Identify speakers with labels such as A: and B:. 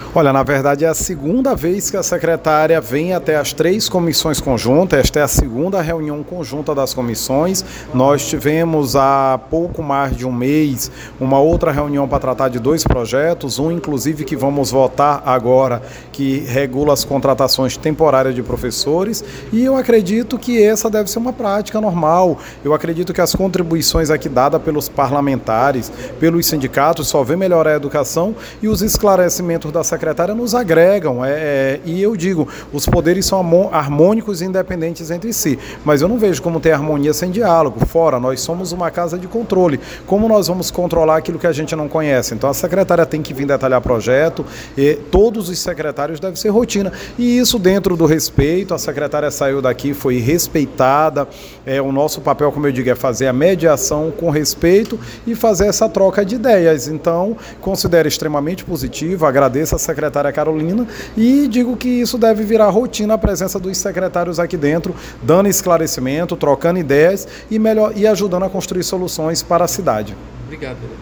A: Olha, na verdade é a segunda vez que a secretária vem até as 3 comissões conjuntas. Esta é a segunda reunião conjunta das comissões. Nós tivemos há pouco mais de um mês uma outra reunião para tratar de 2 projetos, um inclusive que vamos votar agora, que regula as contratações temporárias de professores, e eu acredito que essa deve ser uma prática normal. Eu acredito que as contribuições aqui dadas pelos parlamentares, pelos sindicatos, só vem melhorar a educação, e os esclarecimentos da secretária nos agregam, e eu digo, os poderes são harmônicos e independentes entre si, mas eu não vejo como ter harmonia sem diálogo. Fora, nós somos uma casa de controle, como nós vamos controlar aquilo que a gente não conhece? Então a secretária tem que vir detalhar projeto, e todos os secretários devem ser rotina, e isso dentro do respeito. A secretária saiu daqui, foi respeitada, o nosso papel, como eu digo, é fazer a mediação com respeito e fazer essa troca de ideias. Então, considero extremamente positivo, agradeço a secretária Carolina e digo que isso deve virar rotina, a presença dos secretários aqui dentro, dando esclarecimento, trocando ideias e ajudando a construir soluções para a cidade.
B: Obrigado.